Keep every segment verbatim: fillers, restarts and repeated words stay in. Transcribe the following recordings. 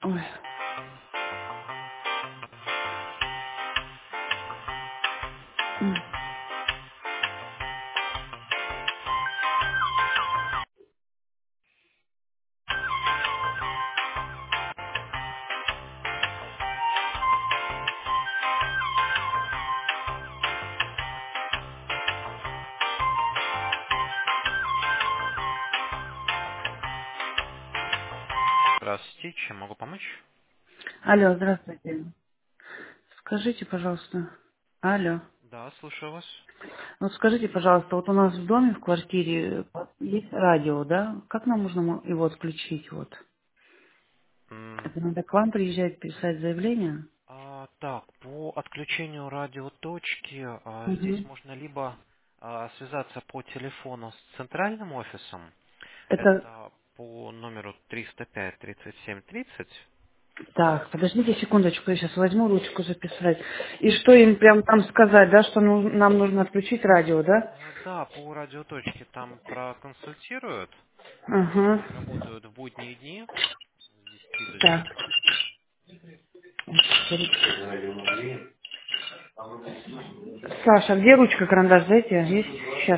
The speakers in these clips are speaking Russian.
Ой. М. Здравствуйте, чем могу помочь? Алло, здравствуйте. Скажите, пожалуйста. Алло. Да, слушаю вас. Вот скажите, пожалуйста, вот у нас в доме, в квартире есть радио, да? Как нам нужно мо- его отключить? Вот. М, Это надо к вам приезжать, писать заявление? а, так, по отключению радиоточки а, здесь Угу. можно либо а, связаться по телефону с центральным офисом, Это это по номеру триста пять тридцать семь тридцать. так, подождите секундочку, я сейчас возьму ручку записать. И что им прям там сказать, да, что ну- нам нужно отключить радио, да? А, да, по радиоточке там проконсультируют. Ага. Они работают в будние дни с десяти до Так. девяти. Саша, где ручка, карандаш, дайте? Есть? Сейчас.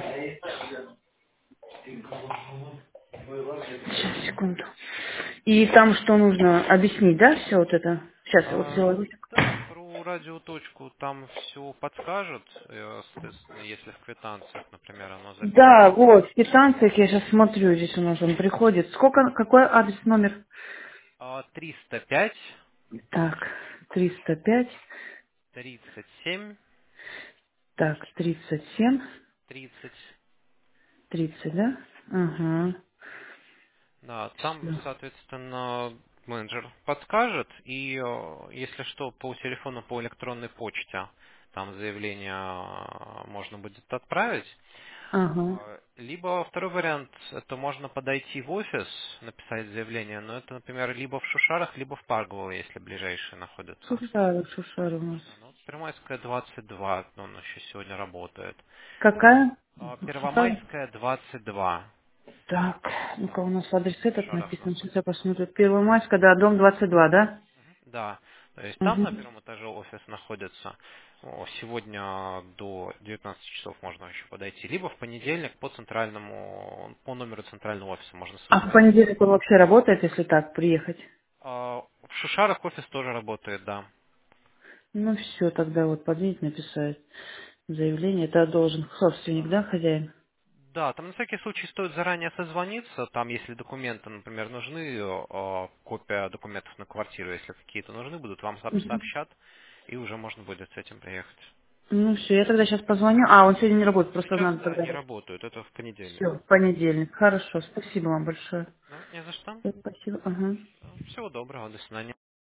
Сейчас, секунду. И там что нужно объяснить, да, все вот это? Сейчас, я вот А, взяла ручку. да, про радиоточку там все подскажут, э, соответственно, если в квитанциях, например, оно Да, записано. вот, в квитанциях я сейчас смотрю, здесь у нас он приходит. Сколько, какой адрес, номер? А, триста пять Так, триста пять, тридцать семь так, тридцать семь, тридцать. тридцать, да? Ага. Да, там, Всё. соответственно, менеджер подскажет, и э, если что, по телефону, по электронной почте, там заявление э, можно будет отправить. Ага. А, Либо второй вариант, это можно подойти в офис, написать заявление, но это, например, либо в Шушарах, либо в Паргово, если ближайшие находятся. Шушара, Шушара у нас. Да, ну, вот Первомайская двадцать два, он еще сегодня работает. Какая? А, Шушара? Первомайская двадцать два. Так, ну-ка у нас адрес В этот Шушарах написан. Сейчас я находится. посмотрю. Первомайская, да, дом двадцать два, да? Мгм. Да, то есть там Угу. на первом этаже офис находится. О, Сегодня до девятнадцати часов можно еще подойти. Либо в понедельник по центральному, по номеру центрального офиса можно А в созвониться. понедельник он вообще работает, если так, приехать? А, В Шушарах офис тоже работает, да. Ну все, тогда вот подъедет написать заявление. Это должен собственник, да, хозяин? Да, там на всякий случай стоит заранее созвониться, там если документы, например, нужны, э, копия документов на квартиру, если какие-то нужны будут, вам сооб- Мгм. сообщат, и уже можно будет с этим приехать. Ну все, я тогда сейчас позвоню. А, он сегодня не работает, просто Сейчас, надо да, тогда. не работают, это в понедельник. Все, в понедельник. Хорошо, спасибо вам большое. Ну, не за что. Всё, спасибо, ага. Всего доброго, до свидания.